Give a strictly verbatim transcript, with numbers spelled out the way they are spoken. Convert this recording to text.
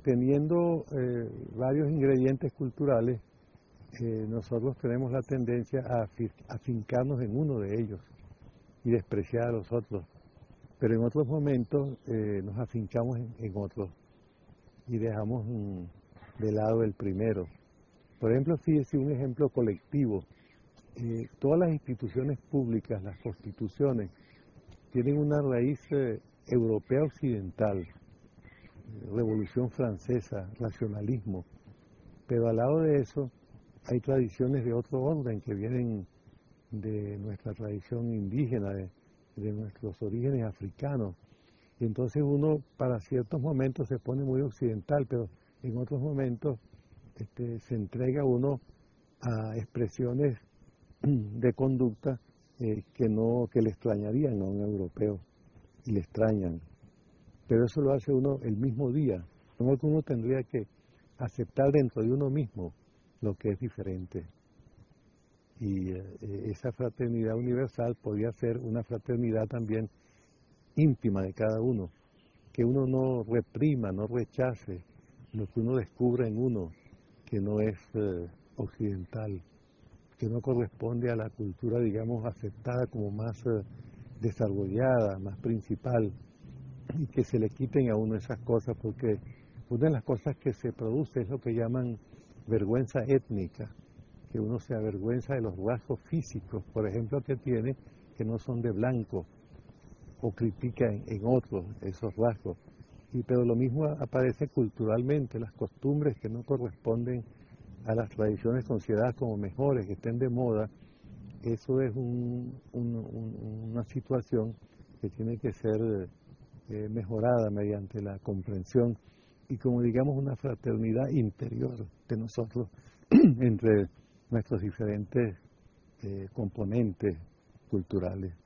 teniendo eh, varios ingredientes culturales, eh, nosotros tenemos la tendencia a afincarnos en uno de ellos y despreciar a los otros. Pero en otros momentos eh, nos afincamos en, en otros y dejamos mm, de lado el primero. Por ejemplo, fíjese un ejemplo colectivo. Eh, todas las instituciones públicas, las constituciones, tienen una raíz eh, europea occidental, eh, Revolución Francesa, racionalismo, pero al lado de eso hay tradiciones de otro orden que vienen de nuestra tradición indígena, de, de nuestros orígenes africanos. Y entonces uno para ciertos momentos se pone muy occidental, pero en otros momentos este, se entrega uno a expresiones de conducta eh, que no que le extrañarían a un europeo y le extrañan. Pero eso lo hace uno el mismo día. No que uno tendría que aceptar dentro de uno mismo lo que es diferente. Y eh, esa fraternidad universal podría ser una fraternidad también íntima de cada uno, que uno no reprima, no rechace lo que uno descubre en uno, que no es eh, occidental, que no corresponde a la cultura, digamos, aceptada como más eh, desarrollada, más principal, y que se le quiten a uno esas cosas, porque una de las cosas que se produce es lo que llaman vergüenza étnica, que uno se avergüenza de los rasgos físicos, por ejemplo, que tiene, que no son de blanco, o critica en, en otros esos rasgos. Y, pero lo mismo aparece culturalmente, las costumbres que no corresponden a las tradiciones consideradas como mejores, que estén de moda. Eso es un, un, un, una situación que tiene que ser eh, mejorada mediante la comprensión y como digamos una fraternidad interior de nosotros entre nuestros diferentes eh, componentes culturales.